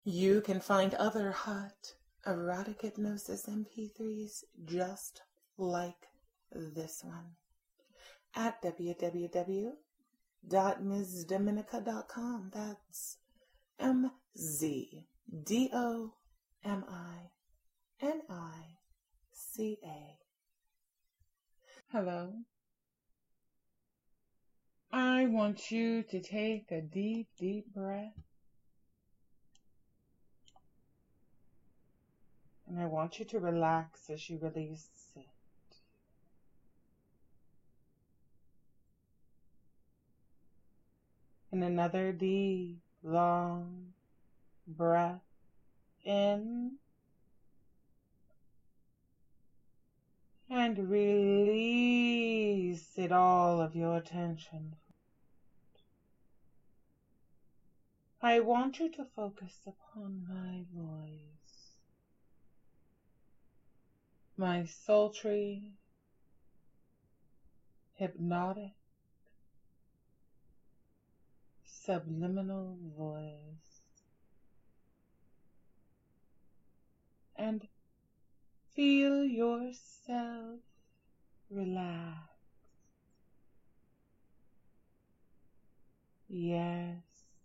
You can find other hot erotic hypnosis MP3s just like this one at www.mzdominica.com. That's MZDOMINICA. Hello. I want you to take a deep, deep breath. And I want you to relax as you release it. And another deep, long breath in. And release it, all of your tension. I want you to focus upon my voice, my sultry, hypnotic, subliminal voice, and feel yourself relax. Yes.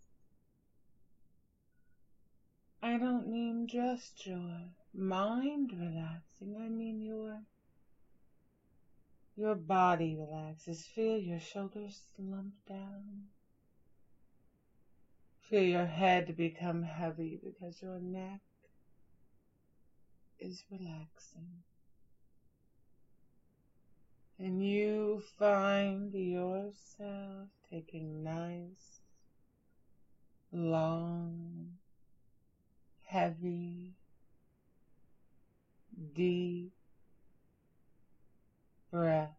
I don't mean just your mind relaxing. I mean your body relaxes. Feel your shoulders slump down. Feel your head become heavy because your neck is relaxing. And you find yourself taking nice, long, heavy, deep breaths.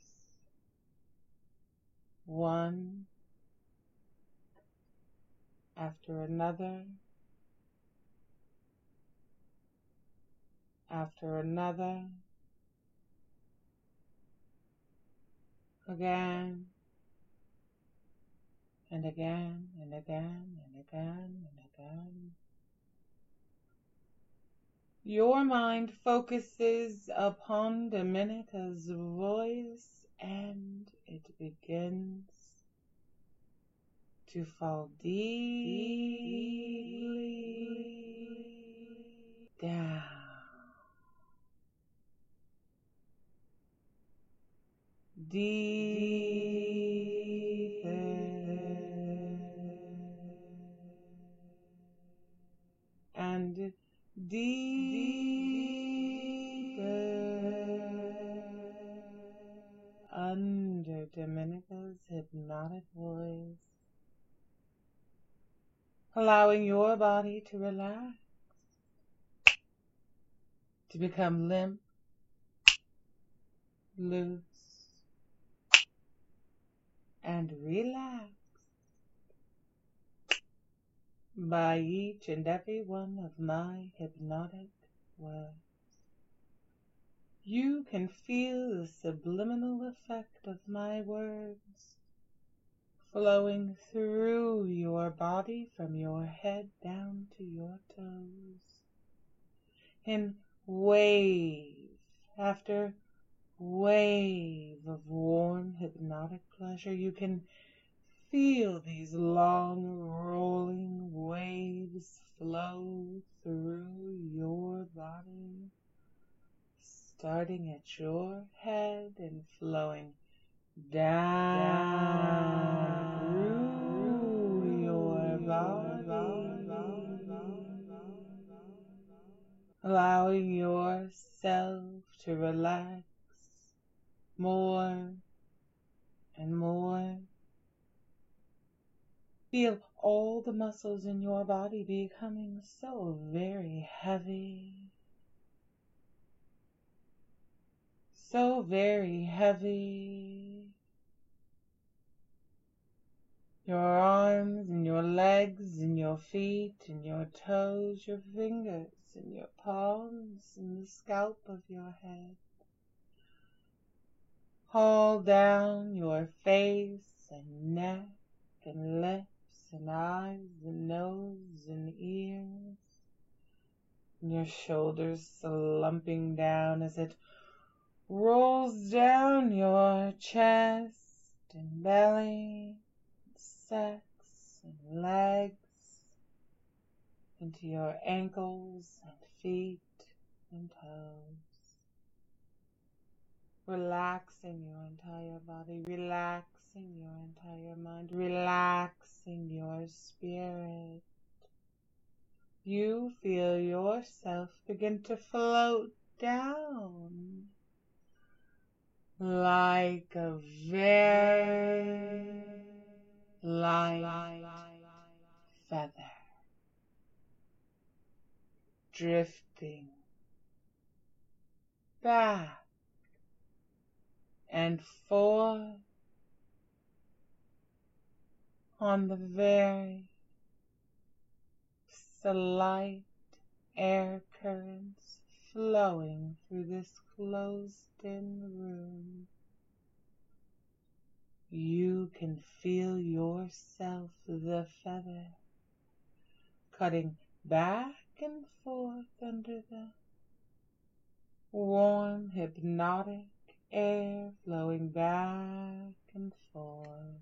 One after another, after another, again, and again, and again, and again, and again. Your mind focuses upon Dominica's voice, and it begins to fall deeply down. Deeper and deeper under Dominica's hypnotic voice, allowing your body to relax, to become limp, loose, and relaxed by each and every one of my hypnotic words. You can feel the subliminal effect of my words flowing through your body from your head down to your toes in wave after wave of warm hypnotic pleasure. You can feel these long rolling waves flow through your body, starting at your head and flowing down through your body, allowing yourself to relax more and more. Feel all the muscles in your body becoming so very heavy. So very heavy. Your arms and your legs and your feet and your toes, your fingers and your palms and the scalp of your head. All down your face and neck and lips and eyes and nose and ears, and your shoulders slumping down as it rolls down your chest and belly, sex and legs, into your ankles and feet and toes. Relaxing your entire body, relaxing your entire mind, relaxing your spirit. You feel yourself begin to float down like a very light feather, drifting back and forth on the very slight air currents flowing through this closed-in room. You can feel yourself, the feather, cutting back and forth under the warm, hypnotic air flowing back and forth,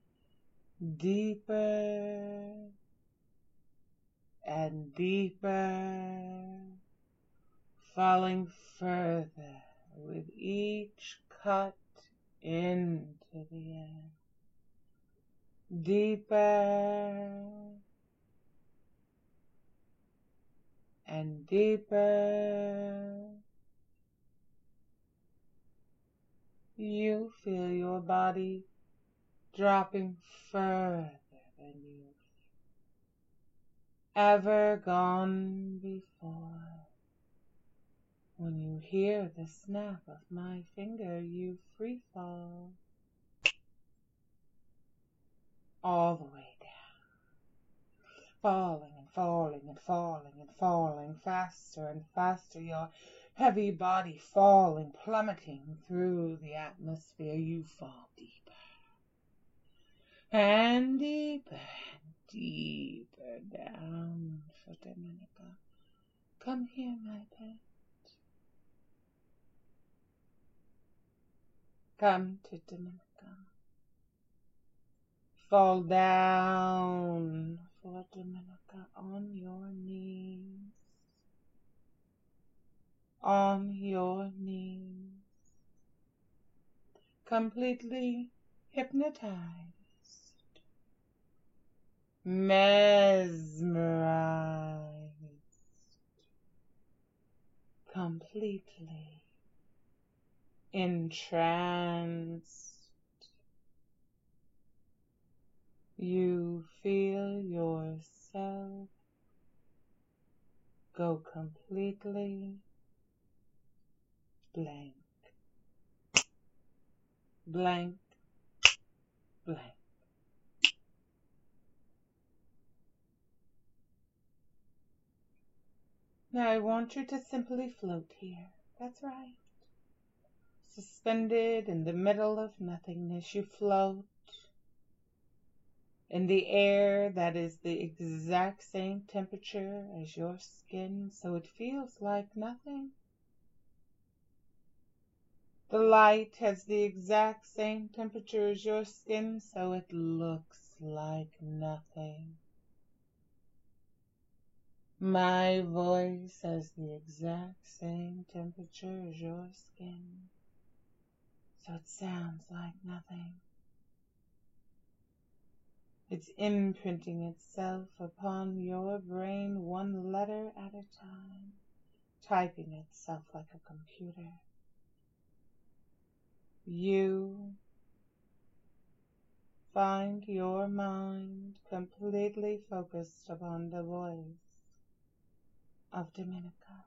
deeper and deeper, falling further with each cut into the air, deeper and deeper. You feel your body dropping further than you've ever gone before. When you hear the snap of my finger, you free fall all the way down, falling and falling and falling and falling, faster and faster, your heavy body falling, plummeting through the atmosphere. You fall deeper and deeper and deeper down for Dominica. Come here, my pet. Come to Dominica. Fall down for Dominica on your knees. On your knees. Completely hypnotized. Mesmerized. Completely entranced. You feel yourself go completely blank. Blank, blank. Now I want you to simply float here. That's right. Suspended in the middle of nothingness, you float in the air that is the exact same temperature as your skin, so it feels like nothing. The light has the exact same temperature as your skin, so it looks like nothing. My voice has the exact same temperature as your skin, so it sounds like nothing. It's imprinting itself upon your brain one letter at a time, typing itself like a computer. You find your mind completely focused upon the voice of Dominica.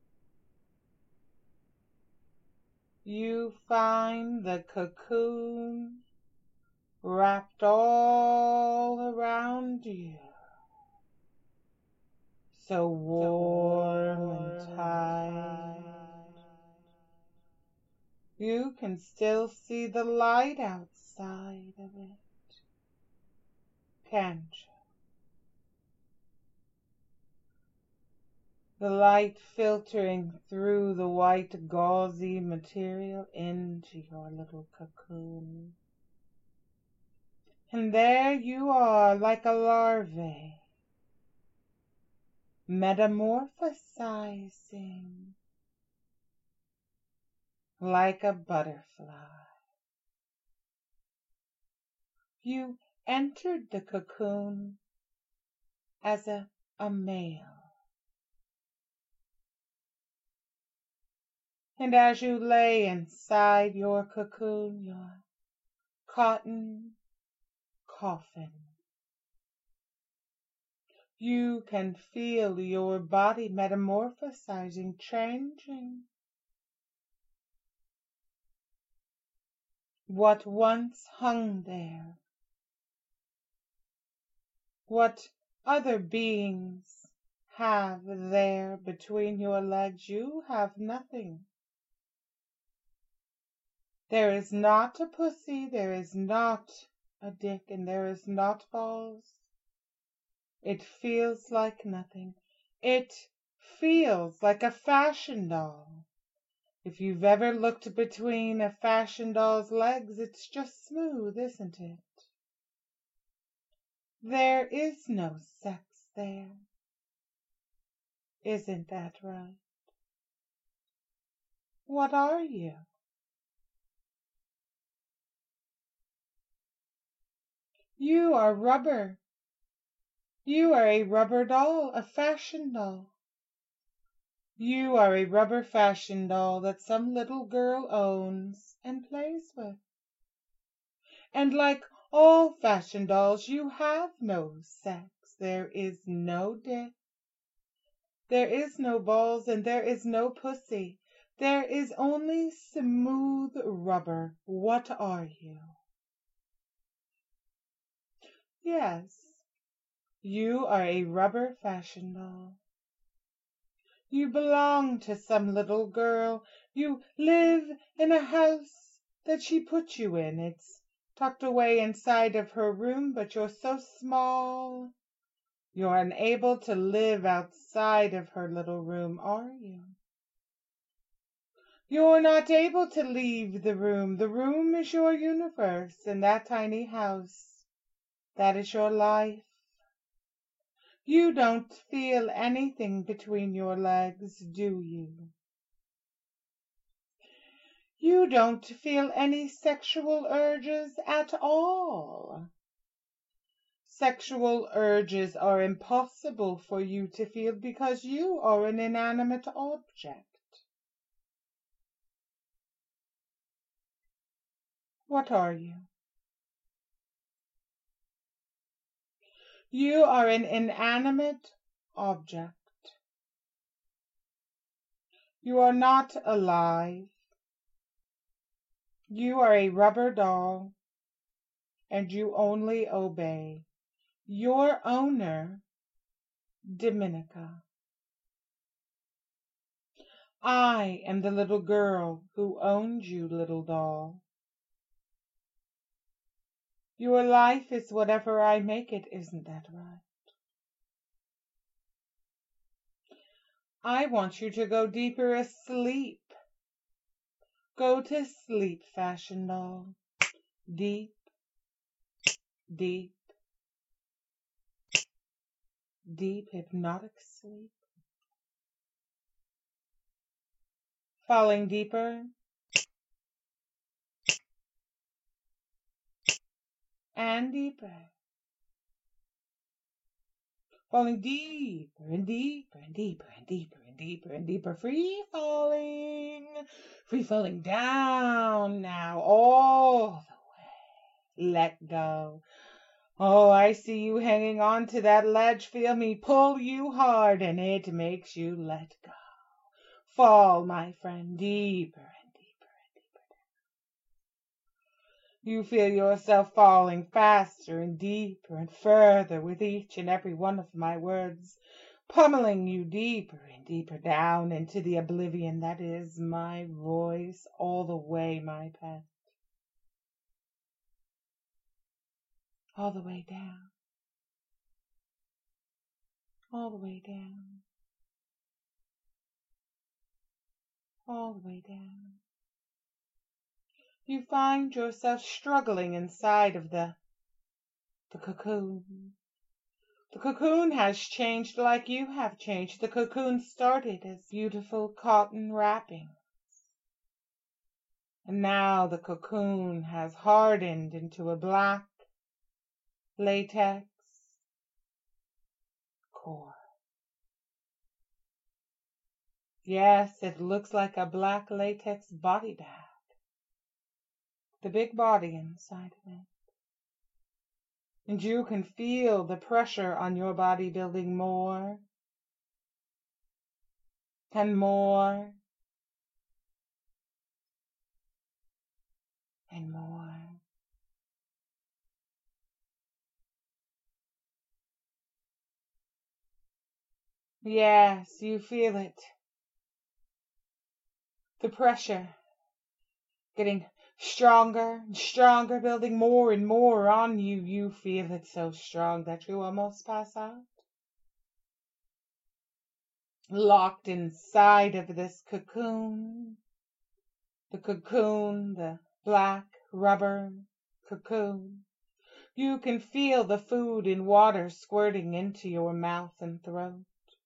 You find the cocoon wrapped all around you, so warm and tight. You can still see the light outside of it, can't you? The light filtering through the white gauzy material into your little cocoon. And there you are like a larvae, metamorphosizing like a butterfly. You entered the cocoon as a male. And as you lay inside your cocoon, your cotton coffin, you can feel your body metamorphosizing, changing. What once hung there, what other beings have there between your legs, you have nothing. There is not a pussy, there is not a dick, and there is not balls. It feels like nothing. It feels like a fashion doll. If you've ever looked between a fashion doll's legs, it's just smooth, isn't it? There is no sex there. Isn't that right? What are you? You are rubber. You are a rubber doll, a fashion doll. You are a rubber fashion doll that some little girl owns and plays with. And like all fashion dolls, you have no sex. There is no dick. There is no balls and there is no pussy. There is only smooth rubber. What are you? Yes, you are a rubber fashion doll. You belong to some little girl. You live in a house that she put you in. It's tucked away inside of her room, but you're so small. You're unable to live outside of her little room, are you? You're not able to leave the room. The room is your universe, and that tiny house, that is your life. You don't feel anything between your legs, do you? You don't feel any sexual urges at all. Sexual urges are impossible for you to feel because you are an inanimate object. What are you? You are an inanimate object. You are not alive. You are a rubber doll, and you only obey your owner, Dominica. I am the little girl who owns you, little doll. Your life is whatever I make it, isn't that right? I want you to go deeper asleep. Go to sleep, fashion doll. Deep, deep, deep hypnotic sleep. Falling deeper and deeper. Falling deeper and deeper and deeper and deeper and deeper and deeper. Free falling. Free falling down now all the way. Let go. Oh, I see you hanging on to that ledge. Feel me pull you hard and it makes you let go. Fall, my friend, deeper and deeper and deeper. You feel yourself falling faster and deeper and further with each and every one of my words, pummeling you deeper and deeper down into the oblivion that is my voice all the way, my pet. All the way down. all the way down, all the way down. You find yourself struggling inside of the cocoon. The cocoon has changed like you have changed. The cocoon started as beautiful cotton wrapping. And now the cocoon has hardened into a black latex core. Yes, it looks like a black latex body bag. The big body inside of it. And you can feel the pressure on your body building more and more and more. Yes, you feel it. The pressure getting stronger and stronger, building more and more on you. You feel it so strong that you almost pass out. Locked inside of this cocoon. The cocoon, the black rubber cocoon. You can feel the food and water squirting into your mouth and throat.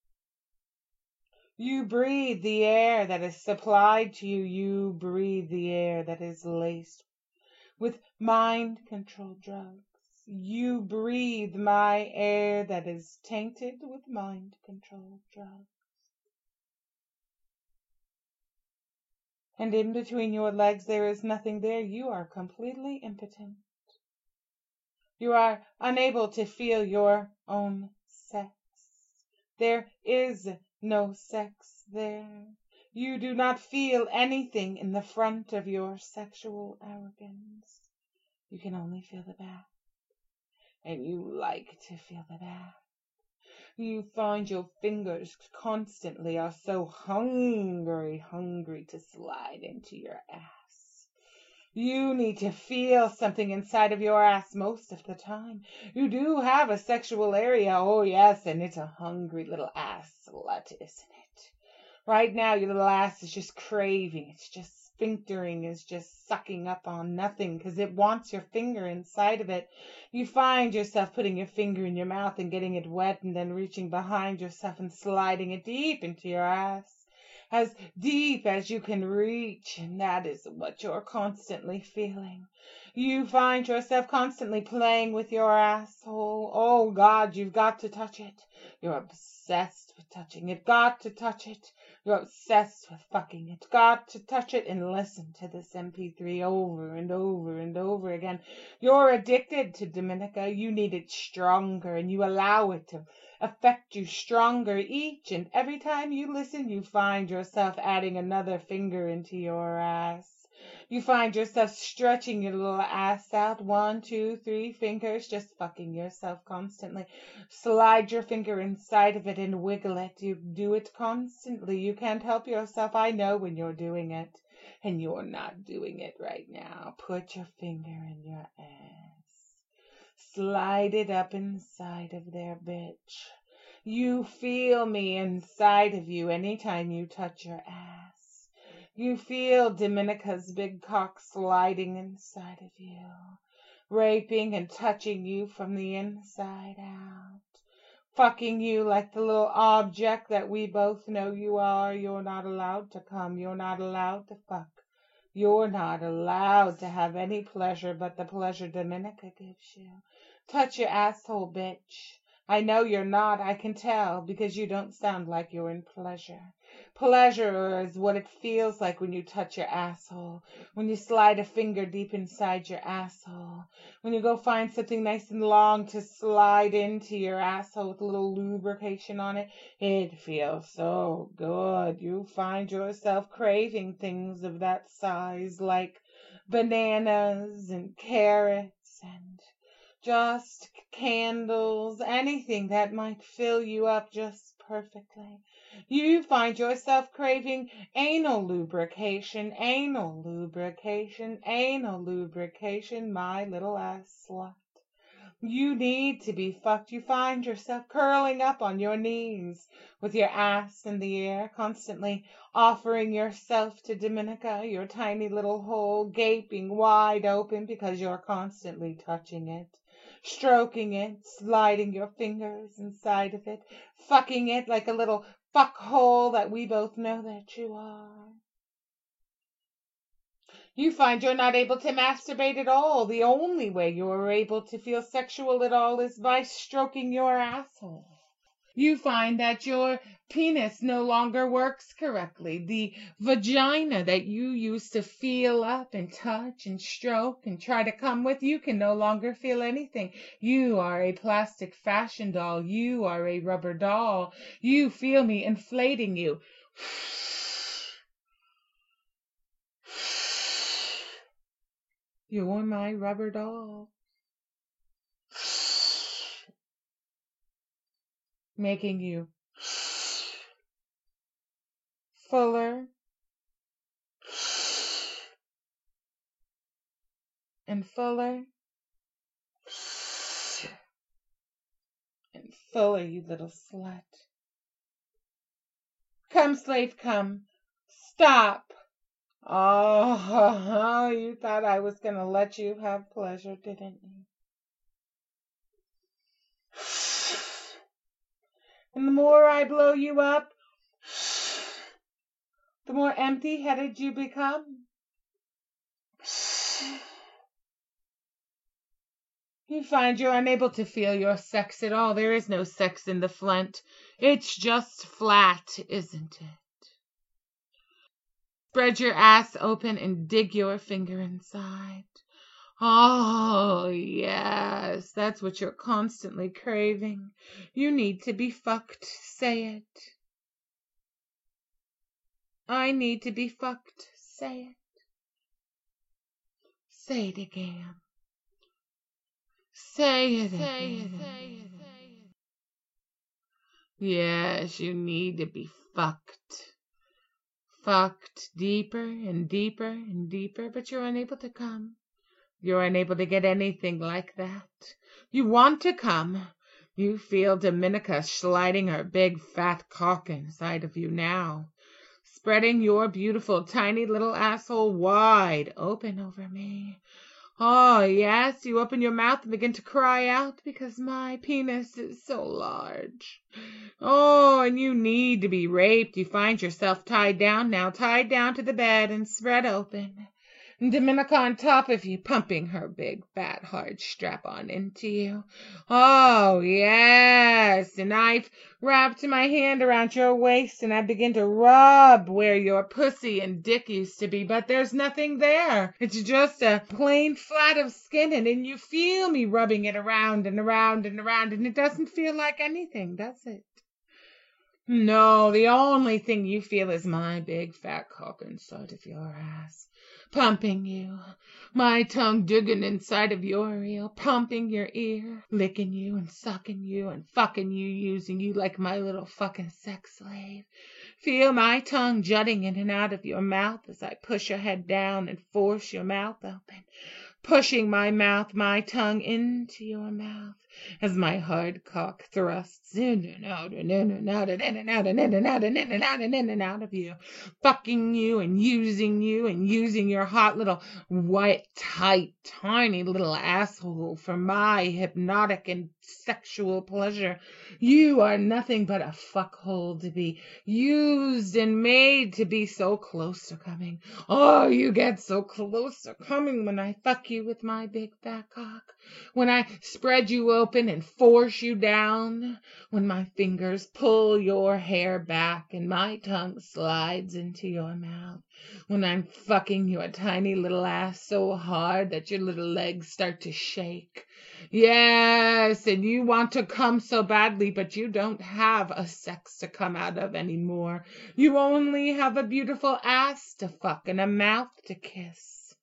You breathe the air that is supplied to you. You breathe the air that is laced with mind-controlled drugs. You breathe my air that is tainted with mind-controlled drugs. And in between your legs there is nothing there. You are completely impotent. You are unable to feel your own sex. There is no sex there. You do not feel anything in the front of your sexual arrogance. You can only feel the back. And you like to feel the back. You find your fingers constantly are so hungry to slide into your ass. You need to feel something inside of your ass most of the time. You do have a sexual area, oh yes, and it's a hungry little ass slut, isn't it? Right now your little ass is just craving, it's just sphinctering, is just sucking up on nothing because it wants your finger inside of it. You find yourself putting your finger in your mouth and getting it wet and then reaching behind yourself and sliding it deep into your ass. As deep as you can reach, and that is what you're constantly feeling. You find yourself constantly playing with your asshole. Oh God, you've got to touch it. You're obsessed with touching it. Got to touch it. You're obsessed with fucking it. Got to touch it and listen to this MP3 over and over and over again. You're addicted to Dominica. You need it stronger and you allow it to affect you stronger. Each and every time you listen, you find yourself adding another finger into your ass. You find yourself stretching your little ass out, 1, 2, 3 fingers, just fucking yourself constantly. Slide your finger inside of it and wiggle it. You do it constantly. You can't help yourself. I know when you're doing it. And you're not doing it right now. Put your finger in your ass. Slide it up inside of there, bitch. You feel me inside of you anytime you touch your ass. You feel Dominica's big cock sliding inside of you, raping and touching you from the inside out, fucking you like the little object that we both know you are. You're not allowed to come. You're not allowed to fuck. You're not allowed to have any pleasure but the pleasure Dominica gives you. Touch your asshole, bitch. I know you're not, I can tell, because you don't sound like you're in pleasure. Pleasure is what it feels like when you touch your asshole, when you slide a finger deep inside your asshole, when you go find something nice and long to slide into your asshole with a little lubrication on it. It feels so good. You find yourself craving things of that size, like bananas and carrots and just candles, anything that might fill you up just perfectly. You find yourself craving anal lubrication, anal lubrication, anal lubrication, my little ass slut. You need to be fucked. You find yourself curling up on your knees with your ass in the air, constantly offering yourself to Dominica, your tiny little hole gaping wide open because you're constantly touching it, stroking it, sliding your fingers inside of it, fucking it like a little fuck hole that we both know that you are. You find you're not able to masturbate at all. The only way you're able to feel sexual at all is by stroking your asshole. You find that your penis no longer works correctly. The vagina that you used to feel up and touch and stroke and try to come with, you can no longer feel anything. You are a plastic fashion doll. You are a rubber doll. You feel me inflating you. You're my rubber doll. Making you fuller and fuller and fuller, you little slut. Come, slave, come. Stop. Oh, you thought I was going to let you have pleasure, didn't you? And the more I blow you up, the more empty-headed you become. You find you're unable to feel your sex at all. There is no sex in the Flint. It's just flat, isn't it? Spread your ass open and dig your finger inside. Oh, yes, that's what you're constantly craving. You need to be fucked. Say it. I need to be fucked. Say it. Say it again. Say it again. Yes, you need to be fucked. Fucked deeper and deeper and deeper, but you're unable to come. You're unable to get anything like that. You want to come. You feel Dominica sliding her big fat cock inside of you now, spreading your beautiful tiny little asshole wide open over me. Oh, yes, you open your mouth and begin to cry out because my penis is so large. Oh, and you need to be raped. You find yourself tied down now, tied down to the bed and spread open. And Dominica on top of you, pumping her big, fat, hard strap-on into you. Oh, yes, and I've wrapped my hand around your waist, and I begin to rub where your pussy and dick used to be, but there's nothing there. It's just a plain flat of skin, and then you feel me rubbing it around and around and around, and it doesn't feel like anything, does it? No, the only thing you feel is my big fat cock inside of your ass, pumping you, my tongue digging inside of your ear, pumping your ear, licking you and sucking you and fucking you, using you like my little fucking sex slave. Feel my tongue jutting in and out of your mouth as I push your head down and force your mouth open, pushing my tongue into your mouth as my hard cock thrusts in and out and in and out and in and out and in and out and in and out and in and out of you, fucking you and using your hot little white, tight, tiny little asshole for my hypnotic and sexual pleasure. You are nothing but a fuckhole to be used and made to be so close to coming. Oh, you get so close to coming when I fuck you with my big fat cock, when I spread you open and force you down, when my fingers pull your hair back and my tongue slides into your mouth, when I'm fucking your tiny little ass so hard that your little legs start to shake. Yes, and you want to come so badly, but you don't have a sex to come out of anymore. You only have a beautiful ass to fuck and a mouth to kiss.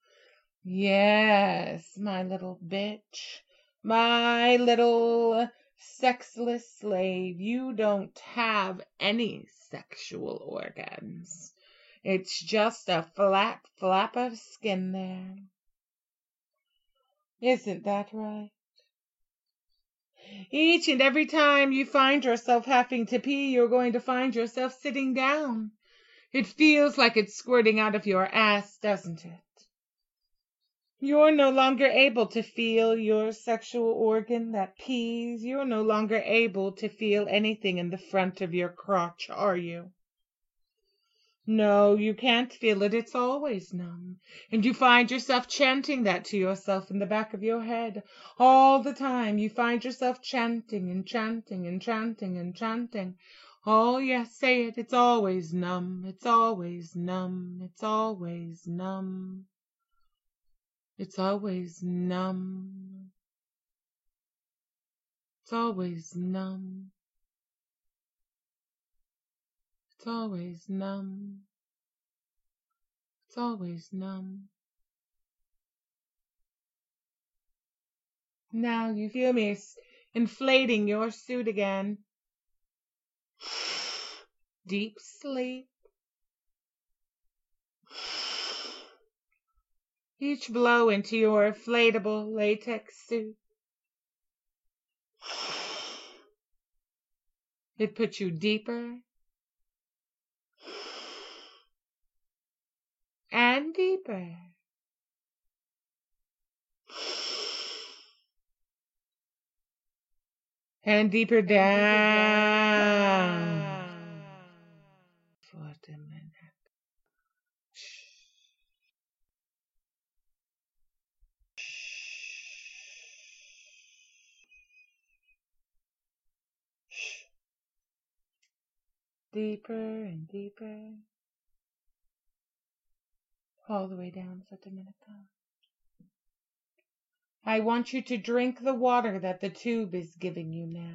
Yes, my little bitch, my little sexless slave, you don't have any sexual organs. It's just a flat flap of skin there. Isn't that right? Each and every time you find yourself having to pee, you're going to find yourself sitting down. It feels like it's squirting out of your ass, doesn't it? You're no longer able to feel your sexual organ that pees. You're no longer able to feel anything in the front of your crotch, are you? No, you can't feel it. It's always numb. And you find yourself chanting that to yourself in the back of your head. All the time you find yourself chanting and chanting and chanting and chanting. Oh, yes, say it. It's always numb. It's always numb. It's always numb. It's always numb. It's always numb. It's always numb. It's always numb. Now you feel me inflating your suit again. Deep sleep. Each blow into your inflatable latex suit. It puts you deeper and deeper. And deeper down. For a minute. Deeper and deeper. All the way down for Dominica. I want you to drink the water that the tube is giving you now.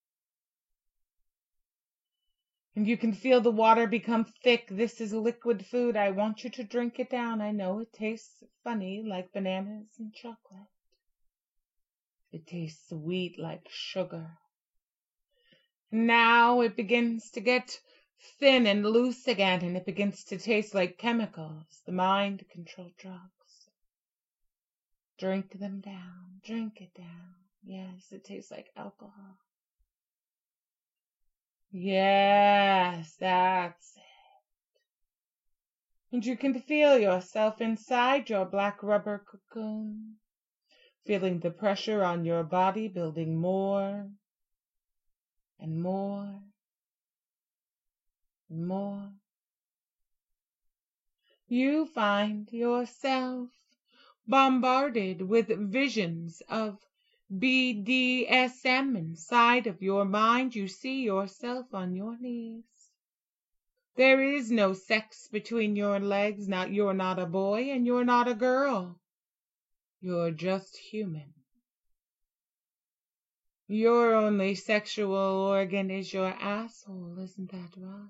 And you can feel the water become thick. This is liquid food. I want you to drink it down. I know it tastes funny like bananas and chocolate. It tastes sweet like sugar. Now it begins to get thin and loose again, and it begins to taste like chemicals, the mind-control drugs. Drink them down. Drink it down. Yes, it tastes like alcohol. Yes, that's it. And you can feel yourself inside your black rubber cocoon, feeling the pressure on your body building more and more and more. You find yourself bombarded with visions of BDSM inside of your mind. You see yourself on your knees. There is no sex between your legs. You're not a boy and you're not a girl. You're just human. Your only sexual organ is your asshole, isn't that right?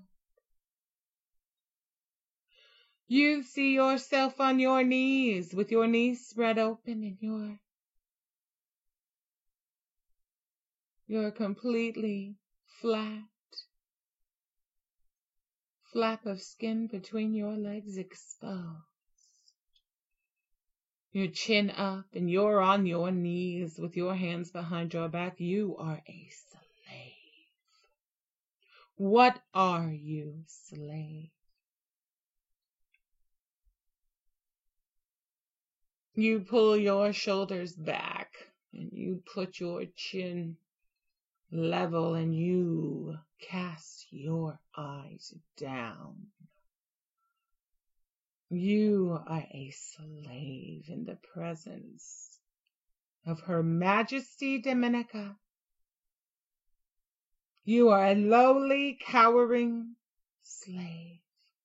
You see yourself on your knees with your knees spread open and you're completely flat. Flap of skin between your legs exposed. Your chin up and you're on your knees with your hands behind your back. You are a slave. What are you, slave? You pull your shoulders back and you put your chin level and you cast your eyes down. You are a slave in the presence of Her Majesty Dominica. You are a lowly, cowering slave.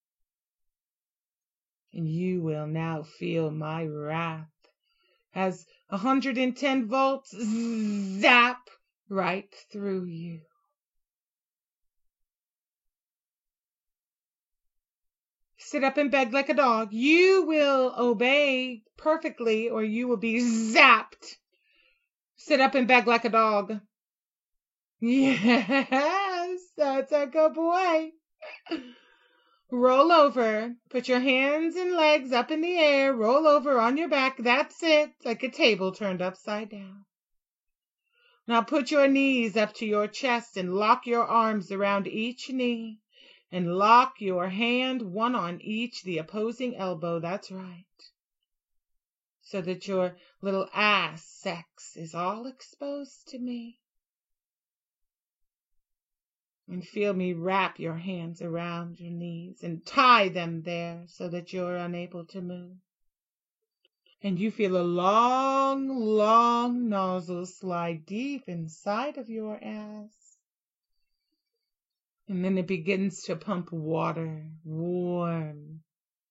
And you will now feel my wrath as 110 volts zap right through you. Sit up and beg like a dog. You will obey perfectly or you will be zapped. Sit up and beg like a dog. Yes, that's a good boy. Roll over. Put your hands and legs up in the air. Roll over on your back. That's it. Like a table turned upside down. Now put your knees up to your chest and lock your arms around each knee. And lock your hand, one on each, the opposing elbow. That's right. So that your little ass sex is all exposed to me. And feel me wrap your hands around your knees and tie them there so that you're unable to move. And you feel a long, long nozzle slide deep inside of your ass. And then it begins to pump water, warm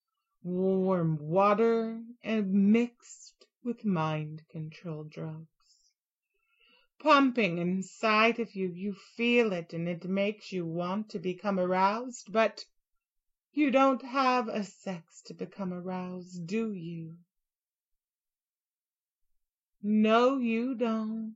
water, and mixed with mind control drugs. Pumping inside of you, you feel it, and it makes you want to become aroused, but you don't have a sex to become aroused, do you? No, you don't.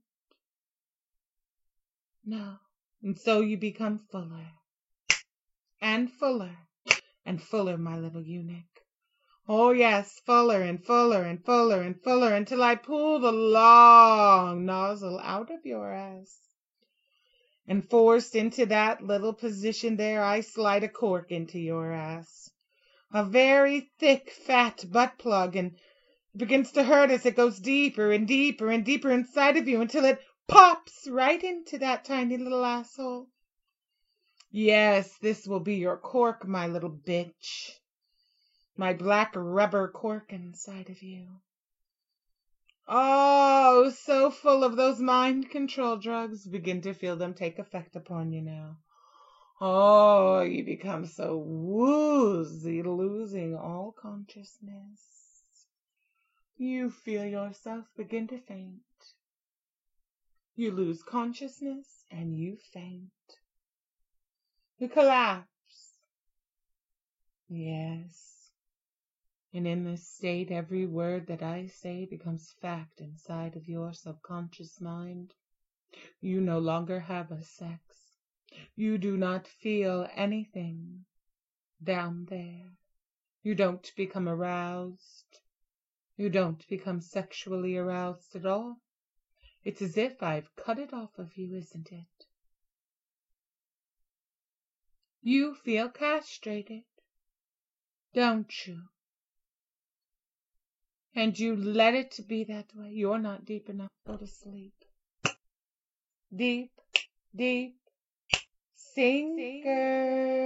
No. And so you become fuller and fuller and fuller, my little eunuch. Oh yes, fuller and fuller and fuller and fuller until I pull the long nozzle out of your ass. And forced into that little position there, I slide a cork into your ass. A very thick, fat butt plug, and it begins to hurt as it goes deeper and deeper and deeper inside of you until it pops right into that tiny little asshole. Yes, this will be your cork, my little bitch. My black rubber cork inside of you. Oh, so full of those mind control drugs. Begin to feel them take effect upon you now. Oh, you become so woozy, losing all consciousness. You feel yourself begin to faint. You lose consciousness and you faint. You collapse. Yes. And in this state, every word that I say becomes fact inside of your subconscious mind. You no longer have a sex. You do not feel anything down there. You don't become aroused. You don't become sexually aroused at all. It's as if I've cut it off of you, isn't it? You feel castrated, don't you? And you let it be that way. You're not deep enough. Go to sleep. Deep, deep, sinker.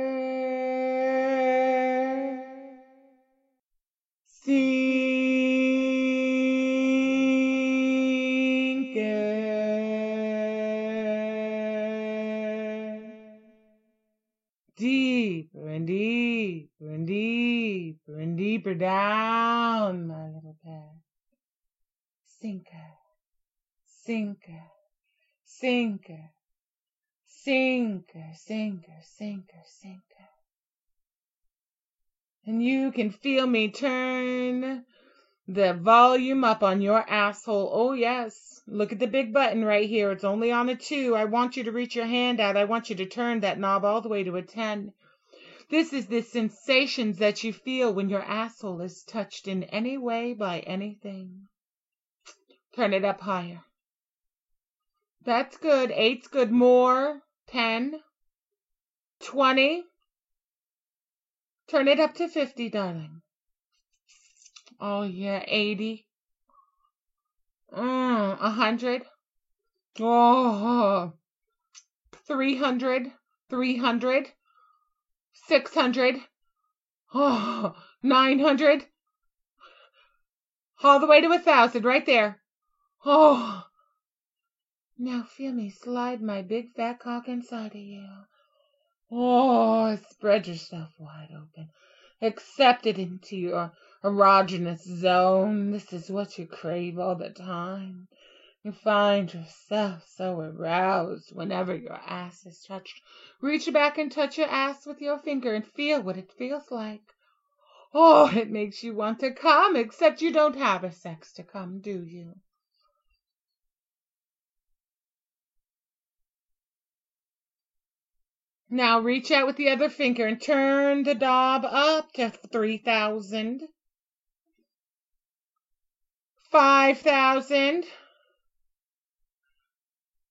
Deeper and deeper and deeper and deeper down, my little pet. Sinker, sinker, sinker, sinker, sinker, sinker, sinker. And you can feel me turn the volume up on your asshole. Oh, yes. Look at the big button right here. It's only on a 2. I want you to reach your hand out. I want you to turn that knob all the way to a 10. This is the sensations that you feel when your asshole is touched in any way by anything. Turn it up higher. That's good. 8's good. More. 10. 20. Turn it up to 50, darling. Oh, yeah. 80. 100. Oh, 300. 300. 600. Oh, 900. All the way to 1,000 right there. Oh. Now feel me slide my big fat cock inside of you. Oh, spread yourself wide open. Accept it into your erogenous zone. This is what you crave all the time. You find yourself so aroused whenever your ass is touched. Reach back and touch your ass with your finger and feel what it feels like. Oh, it makes you want to come, except you don't have a sex to come, do you? Now reach out with the other finger and turn the knob up to 3,000, 5,000,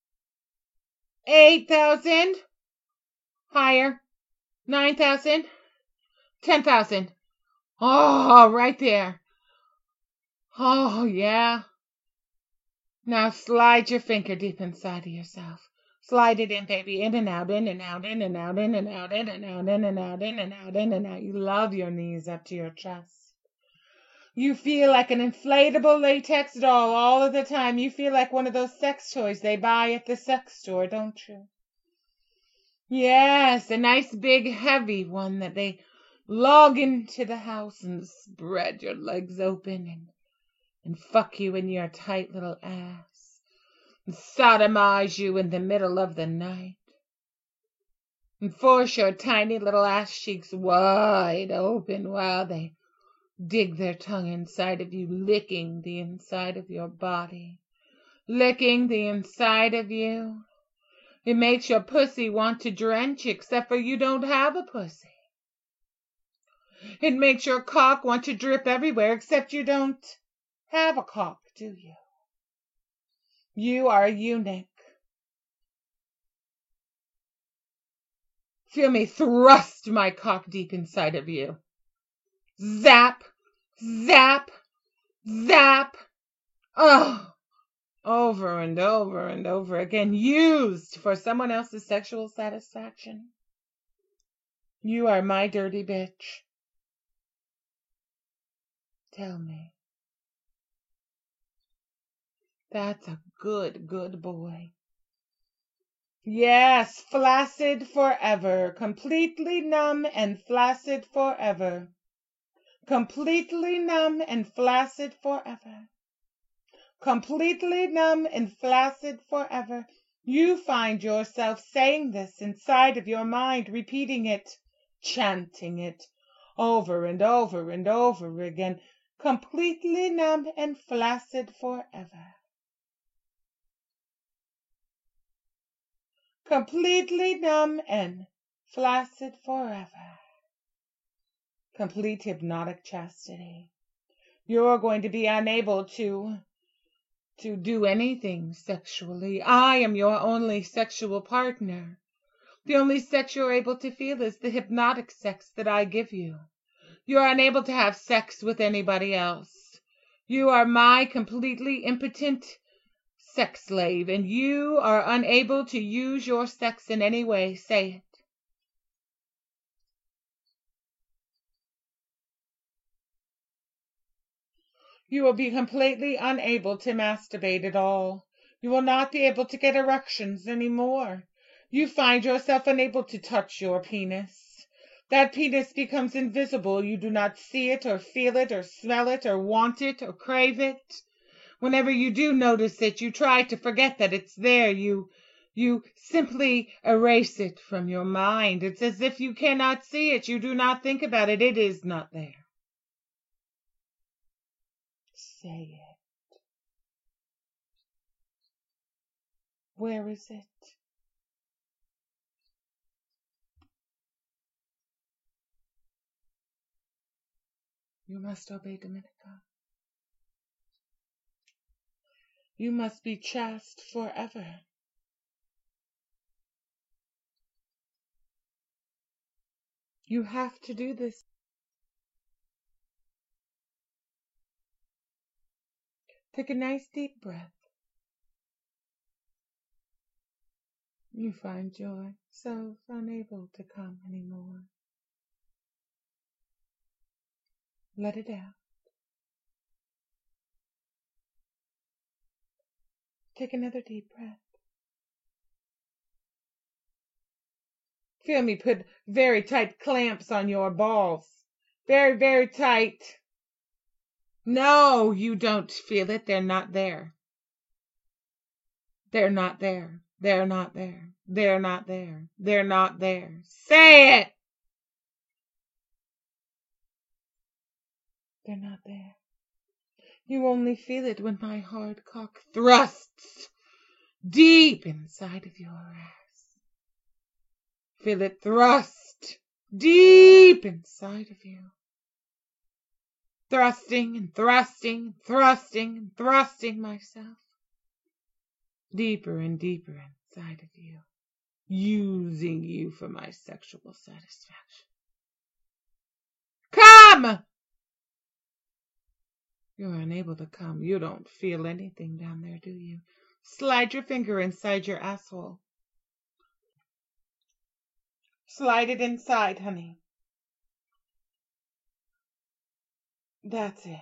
8,000. Higher. 9,000. 10,000. Oh, right there. Oh, yeah. Now slide your finger deep inside of yourself. Slide it in, baby. In and out, in and out, in and out, in and out, in and out, in and out, in and out, in and out. You love your knees up to your chest. You feel like an inflatable latex doll all of the time. You feel like one of those sex toys they buy at the sex store, don't you? Yes, a nice big heavy one that they log into the house and spread your legs open and fuck you in your tight little ass and sodomize you in the middle of the night and force your tiny little ass cheeks wide open while they dig their tongue inside of you, licking the inside of your body, licking the inside of you. It makes your pussy want to drench, except for you don't have a pussy. It makes your cock want to drip everywhere, except you don't have a cock, do you? You are a eunuch. Feel me thrust my cock deep inside of you. Zap, zap, zap. Oh, over and over and over again, used for someone else's sexual satisfaction. You are my dirty bitch. Tell me. That's a good, good boy. Yes, flaccid forever, completely numb and flaccid forever. Completely numb and flaccid forever. Completely numb and flaccid forever. You find yourself saying this inside of your mind, repeating it, chanting it, over and over and over again. Completely numb and flaccid forever. Completely numb and flaccid forever. Complete hypnotic chastity. You're going to be unable to do anything sexually. I am your only sexual partner. The only sex you're able to feel is the hypnotic sex that I give you. You're unable to have sex with anybody else. You are my completely impotent sex slave, and you are unable to use your sex in any way. Say it. You will be completely unable to masturbate at all. You will not be able to get erections anymore. You find yourself unable to touch your penis. That penis becomes invisible. You do not see it or feel it or smell it or want it or crave it. Whenever you do notice it, you try to forget that it's there. You simply erase it from your mind. It's as if you cannot see it. You do not think about it. It is not there. Say it. Where is it? You must obey Dominica. You must be chaste forever. You have to do this. Take a nice deep breath. You find joy, so unable to come anymore. Let it out. Take another deep breath. Feel me put very tight clamps on your balls. Very, very tight. No, you don't feel it. They're not there. They're not there. They're not there. They're not there. They're not there. Say it! They're not there. You only feel it when my hard cock thrusts deep inside of your ass. Feel it thrust deep inside of you. Thrusting and thrusting, thrusting and thrusting myself deeper and deeper inside of you. using you for my sexual satisfaction. Come! You're unable to come. You don't feel anything down there, do you? Slide your finger inside your asshole. Slide it inside, honey. That's it.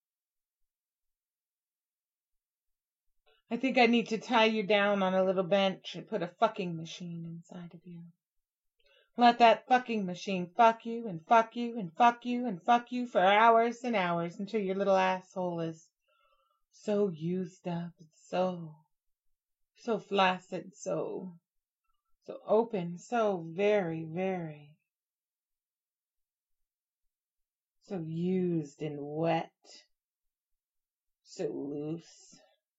I think I need to tie you down on a little bench and put a fucking machine inside of you. Let that fucking machine fuck you and fuck you and fuck you and fuck you for hours and hours until your little asshole is so used up, so flaccid, so open, so very, very, so used and wet, so loose.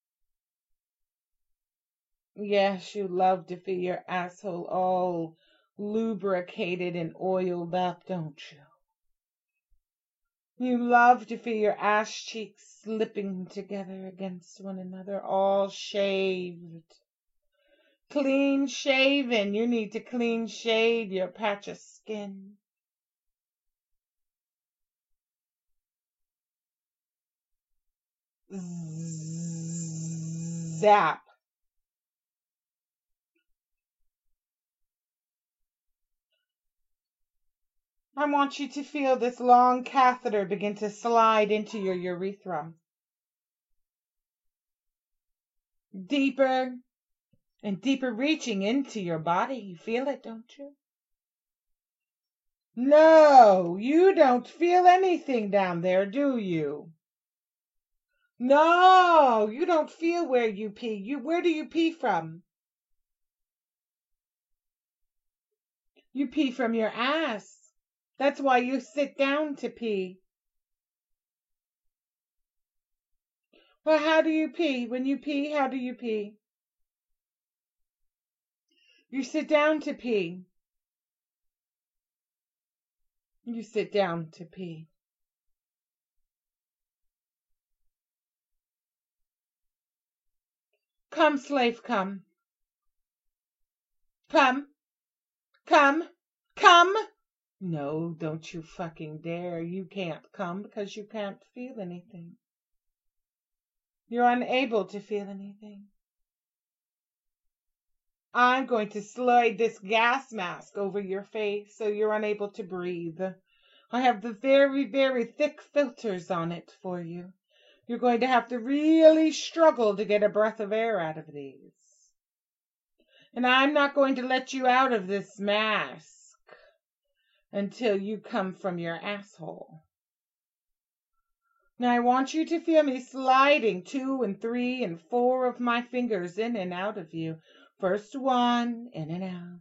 Yes, you love to feel your asshole all lubricated and oiled up, don't you? You love to feel your ass cheeks slipping together against one another, all shaved. Clean shaven. You need to clean shave your patch of skin. Zap. I want you to feel this long catheter begin to slide into your urethra. Deeper and deeper, reaching into your body. You feel it, don't you? No, you don't feel anything down there, do you? No, you don't feel where you pee. Where do you pee from? You pee from your ass. That's why you sit down to pee. Well, how do you pee? When you pee, how do you pee? You sit down to pee. You sit down to pee. Come, slave, come. Come. Come. Come. No, don't you fucking dare. You can't come because you can't feel anything. You're unable to feel anything. I'm going to slide this gas mask over your face so you're unable to breathe. I have the very, very thick filters on it for you. You're going to have to really struggle to get a breath of air out of these. And I'm not going to let you out of this mask until you come from your asshole. Now I want you to feel me sliding 2 and 3 and 4 of my fingers in and out of you. First 1, in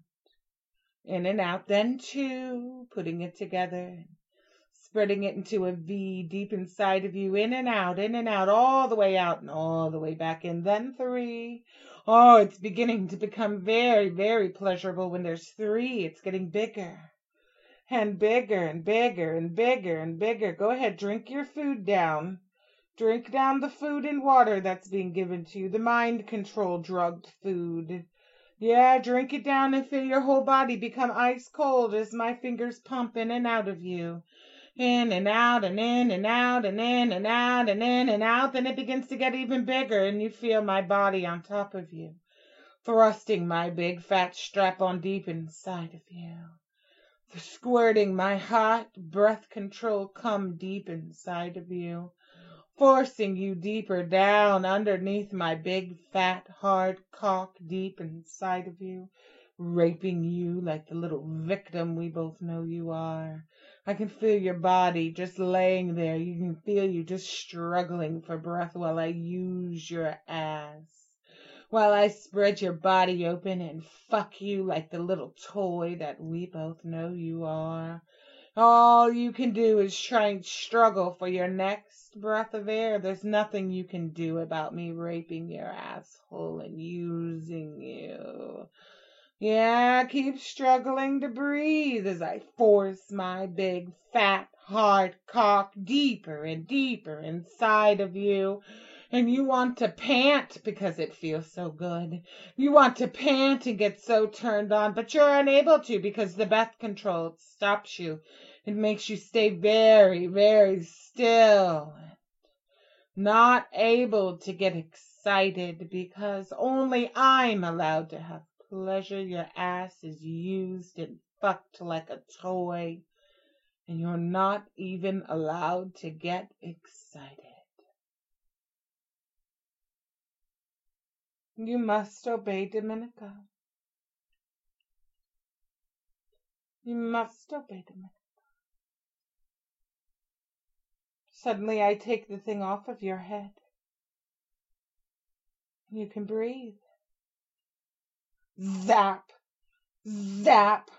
and out, then 2, putting it together, spreading it into a V deep inside of you, in and out, all the way out and all the way back in, then 3. Oh, it's beginning to become very, very pleasurable when there's 3. It's getting bigger. And bigger and bigger and bigger and bigger. Go ahead, drink your food down. Drink down the food and water that's being given to you, the mind control drugged food. Yeah, drink it down and feel your whole body become ice cold as my fingers pump in and out of you. In and out and in and out and in and out and in and out. Then it begins to get even bigger and you feel my body on top of you, thrusting my big fat strap on deep inside of you. Squirting my hot breath control cum deep inside of you, forcing you deeper down underneath my big fat hard cock deep inside of you, raping you like the little victim we both know you are. I can feel your body just laying there. You can feel you just struggling for breath while I use your ass, while I spread your body open and fuck you like the little toy that we both know you are. All you can do is try and struggle for your next breath of air. There's nothing you can do about me raping your asshole and using you. Yeah, keep struggling to breathe as I force my big, fat, hard cock deeper and deeper inside of you. And you want to pant because it feels so good. You want to pant and get so turned on, but you're unable to because the breath control stops you. It makes you stay very, very still. Not able to get excited because only I'm allowed to have pleasure. Your ass is used and fucked like a toy, and you're not even allowed to get excited. You must obey, Dominica. You must obey, Dominica. Suddenly I take the thing off of your head. You can breathe. Zap, zap,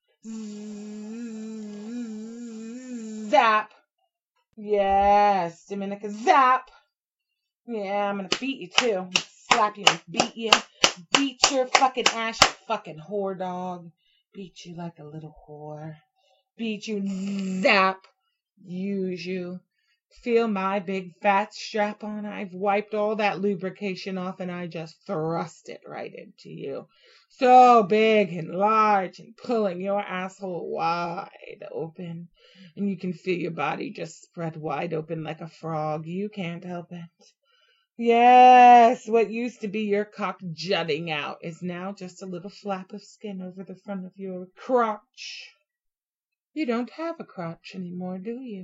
zap. Yes, Dominica, zap. Yeah, I'm gonna beat you too. Slap you and beat you. Beat your fucking ass, you fucking whore dog. Beat you like a little whore. Beat you, zap. Use you. Feel my big fat strap on. I've wiped all that lubrication off and I just thrust it right into you. So big and large and pulling your asshole wide open. And you can feel your body just spread wide open like a frog. You can't help it. Yes, what used to be your cock jutting out is now just a little flap of skin over the front of your crotch. You don't have a crotch anymore, do you?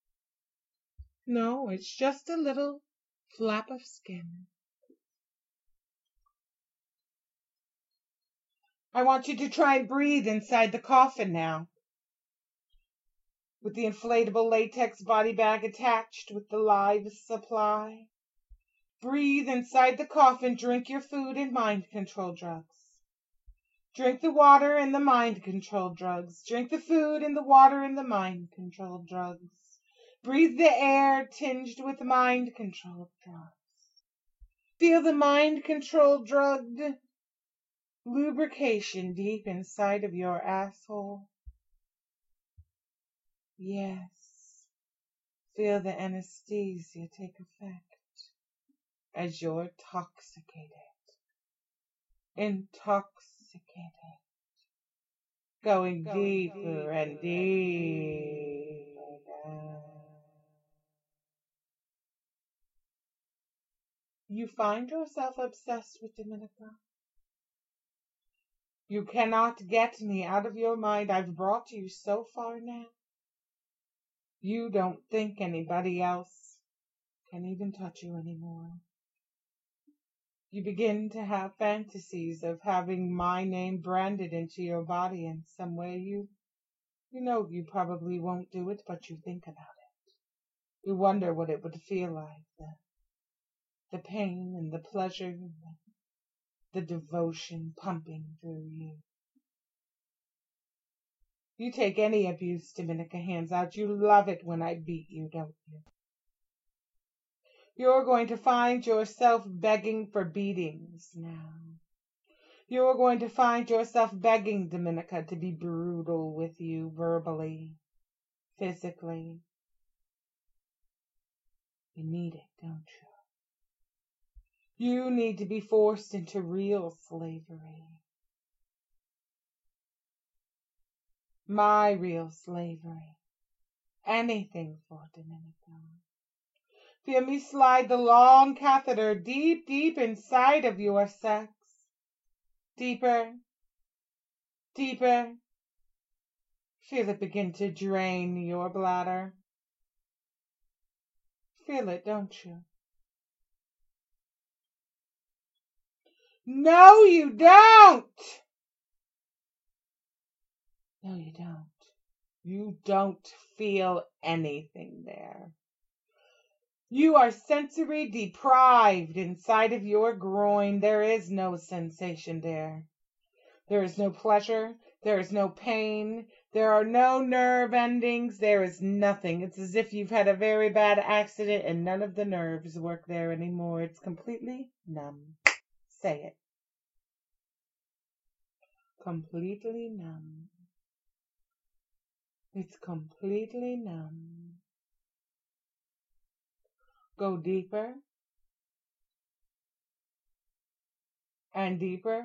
No, it's just a little flap of skin. I want you to try and breathe inside the coffin now. With the inflatable latex body bag attached with the live supply. Breathe inside the coffin, drink your food and mind control drugs. Drink the water and the mind control drugs. Drink the food and the water and the mind control drugs. Breathe the air tinged with mind control drugs. Feel the mind control drugged lubrication deep inside of your asshole. Yes. Feel the anesthesia take effect as you're intoxicated, going deeper and deeper down. You find yourself obsessed with Dominica. You cannot get me out of your mind. I've brought you so far now. You don't think anybody else can even touch you anymore. You begin to have fantasies of having my name branded into your body in some way. You know you probably won't do it, but you think about it. You wonder what it would feel like, the pain and the pleasure, the devotion pumping through you. You take any abuse, Dominica, hands out. You love it when I beat you, don't you? You're going to find yourself begging for beatings now. You're going to find yourself begging, Dominica, to be brutal with you verbally, physically. You need it, don't you? You need to be forced into real slavery. My real slavery. Anything for Dominica. Feel me slide the long catheter deep, deep inside of your sex. Deeper, deeper. Feel it begin to drain your bladder. Feel it, don't you? No, you don't! No, you don't. You don't feel anything there. You are sensory deprived inside of your groin. There is no sensation there. There is no pleasure. There is no pain. There are no nerve endings. There is nothing. It's as if you've had a very bad accident and none of the nerves work there anymore. It's completely numb. Say it. Completely numb. It's completely numb. Go deeper and deeper,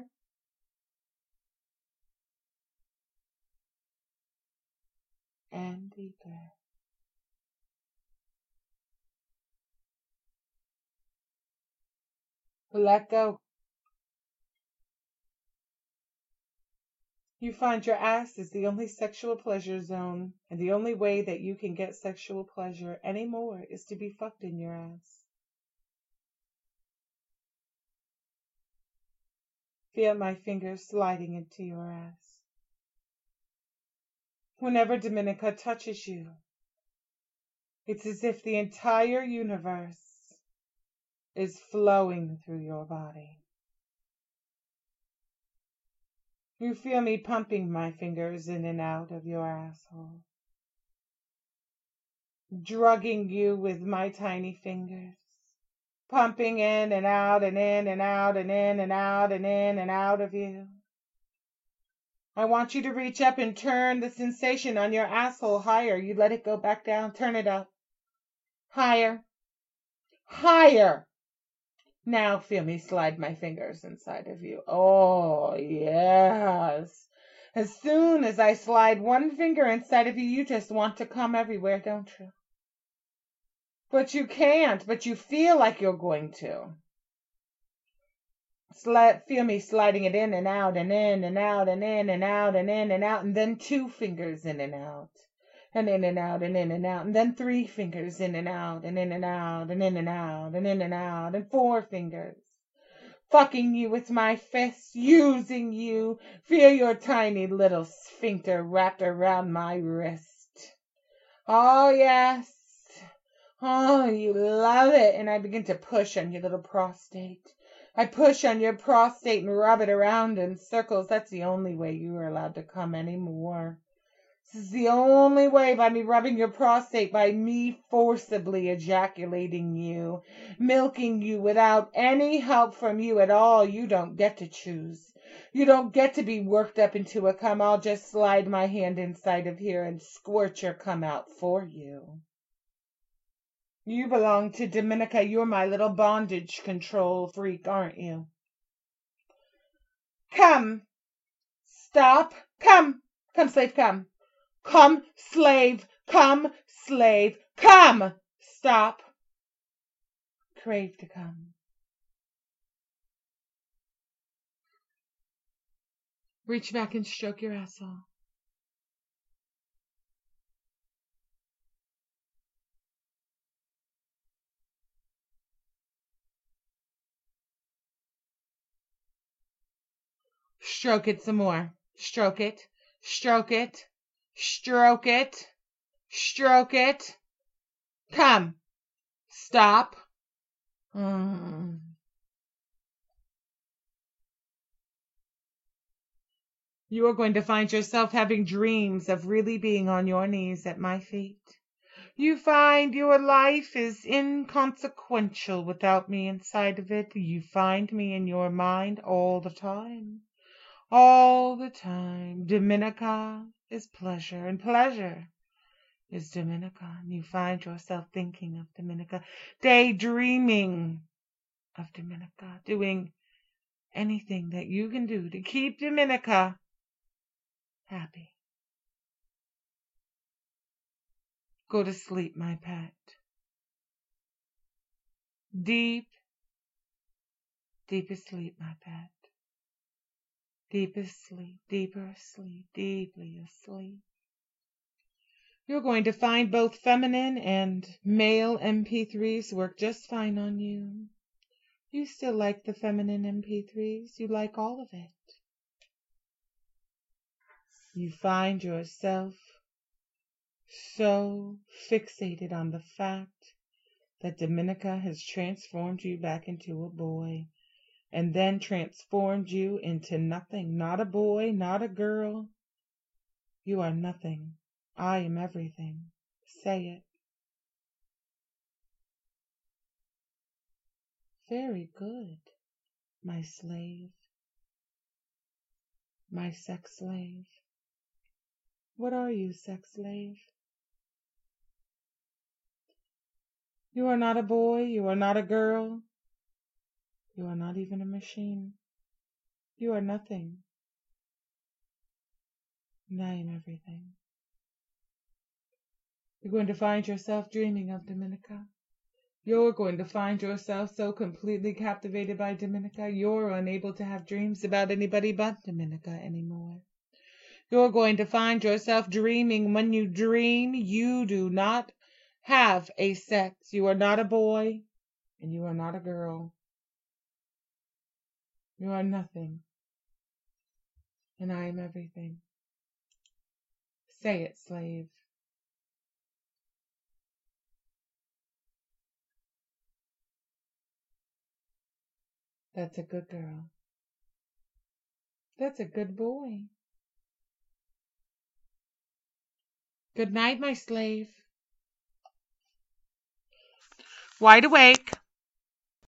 and deeper. Let go. You find your ass is the only sexual pleasure zone, and the only way that you can get sexual pleasure anymore is to be fucked in your ass. Feel my fingers sliding into your ass. Whenever Dominica touches you, it's as if the entire universe is flowing through your body. You feel me pumping my fingers in and out of your asshole, drugging you with my tiny fingers, pumping in and out and in and out and in and out and in and out of you. I want you to reach up and turn the sensation on your asshole higher. You let it go back down. Turn it up. Higher. Higher. Now feel me slide my fingers inside of you. Oh, yes. As soon as I slide one finger inside of you, you just want to come everywhere, don't you? But you can't, but you feel like you're going to. Feel me sliding it in and out and in and out and in and out and in and out, and then 2 fingers in and out and in and out and in and out, and then 3 fingers in and out and in and out and in and out and in and out, and 4 fingers. Fucking you with my fists, using you. Feel your tiny little sphincter wrapped around my wrist. Oh, yes. Oh, you love it. And I begin to push on your little prostate. I push on your prostate and rub it around in circles. That's the only way you are allowed to come anymore. This is the only way, by me rubbing your prostate, by me forcibly ejaculating you, milking you without any help from you at all. You don't get to choose. You don't get to be worked up into a cum. I'll just slide my hand inside of here and squirt your cum out for you. You belong to Dominica. You're my little bondage control freak, aren't you? Come. Stop. Come. Come, slave, come. Come, slave. Come, slave. Come. Stop. Crave to come. Reach back and stroke your asshole. Stroke it some more. Stroke it. Stroke it. Stroke it. Stroke it. Come. Stop. You are going to find yourself having dreams of really being on your knees at my feet. You find your life is inconsequential without me inside of it. You find me in your mind all the time. All the time. Dominica is pleasure, and pleasure is Dominica. And you find yourself thinking of Dominica, daydreaming of Dominica, doing anything that you can do to keep Dominica happy. Go to sleep, my pet. Deep, deepest sleep, my pet. Deepest sleep, deeper sleep, deeply asleep. You're going to find both feminine and male MP3s work just fine on you. You still like the feminine MP3s. You like all of it. You find yourself so fixated on the fact that Dominica has transformed you back into a boy, and then transformed you into nothing. Not a boy, not a girl. You are nothing. I am everything. Say it. Very good, my slave. My sex slave. What are you, sex slave? You are not a boy. You are not a girl. You are not even a machine. You are nothing, and I am everything. You're going to find yourself dreaming of Dominica. You're going to find yourself so completely captivated by Dominica, you're unable to have dreams about anybody but Dominica anymore. You're going to find yourself dreaming. When you dream, you do not have a sex. You are not a boy, and you are not a girl. You are nothing, and I am everything. Say it, slave. That's a good girl. That's a good boy. Good night, my slave. Wide awake.